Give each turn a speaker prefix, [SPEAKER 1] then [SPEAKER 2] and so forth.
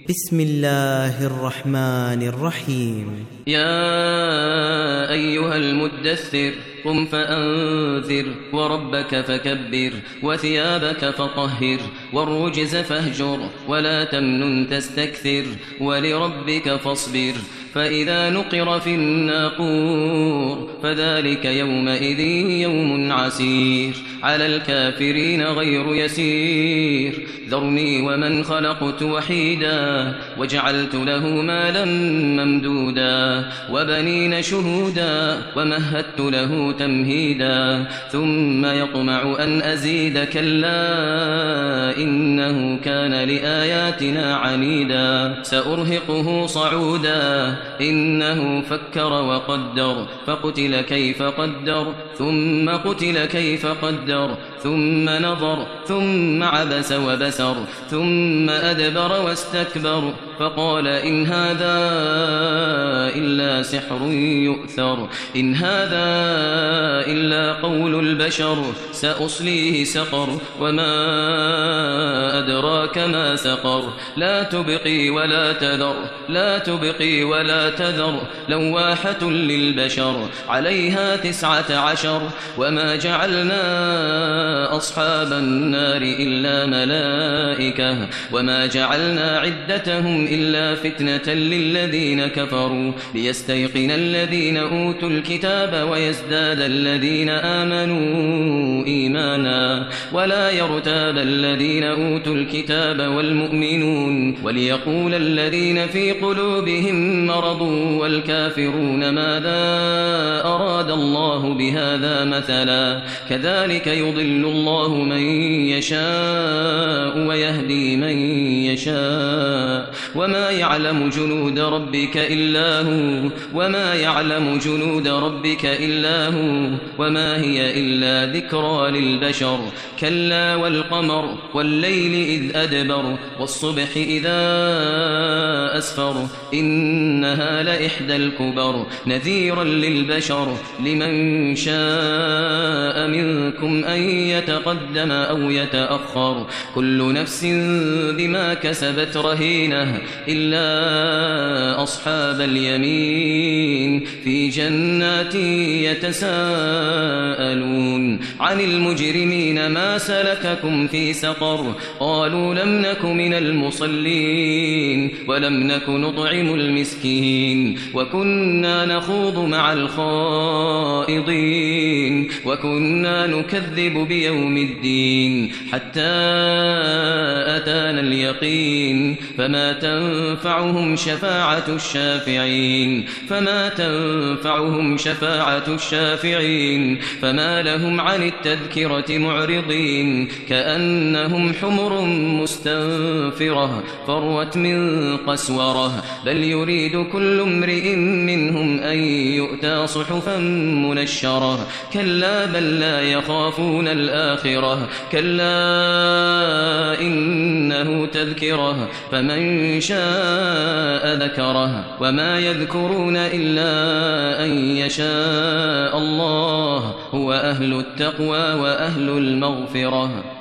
[SPEAKER 1] بسم الله الرحمن الرحيم.
[SPEAKER 2] يا أيها المدثر قم فأنذر وربك فكبر وثيابك فطهر والرجز فاهجر ولا تمنن تستكثر ولربك فاصبر فإذا نقر في الناقور فذلك يومئذ يوم عسير على الكافرين غير يسير ذرني ومن خلقت وحيدا وجعلت له مالا ممدودا وبنين شهودا ومهدت له تمهيدا ثم يطمع أن أزيد كلا إنه كان لآياتنا عنيدا سأرهقه صعودا إنه فكر وقدر فقتل كيف قدر ثم قتل كيف قدر ثم نظر ثم عبس وبسر ثم أدبر واستكبر فقال إن هذا إلا سحر يؤثر إن هذا إلا قول البشر سأصليه سقر وما أدراك ما سقر لا تبقي ولا تذر لا تبقي ولا تذر لواحة للبشر عليها 19 وما جعلنا أصحاب النار إلا ملائكة وما جعلنا عدتهم إلا فتنة للذين كفروا ليستيقن الذين أوتوا الكتاب ويزداد الذين آمنوا إيمانا ولا يرتاب الذين أوتوا الكتاب والمؤمنون وليقول الذين في قلوبهم مرض والكافرون ماذا أراد الله بهذا مثلا كذلك يضل الله من يشاء ويهدي من يشاء وما يعلم جنود ربك إلا هو وما يعلم جنود ربك إلا هو وما هي إلا ذكرى للبشر كلا والقمر والليل إذ أدبر والصبح إذا أسفر إنها لإحدى الكبر نذيرا للبشر لمن شاء منكم أن يتقدم أو يتأخر كل نفس بما كسبت رهينة إلا أصحاب اليمين في جنات يتساءلون عن المجرمين ما سلككم في سقر قالوا لم نك من المصلين ولم نك نطعم المسكين وكنا نخوض مع الخائضين وكنا نكذب بيوم الدين حتى أتانا اليقين فما تنفعهم شفاعة الشافعين فما لهم عن التذكرة معرضين كأنهم حمر مستنفرة فروت من قسورة بل يريد كل امرئ منهم أن يؤتى صحفا منشرة كلا بل لا يخافون الآخرة كلا إنه تذكرة فمن شاء ذكره وما يذكرون إلا أن يشاء الله هو أهل التقوى وأهل المغفرة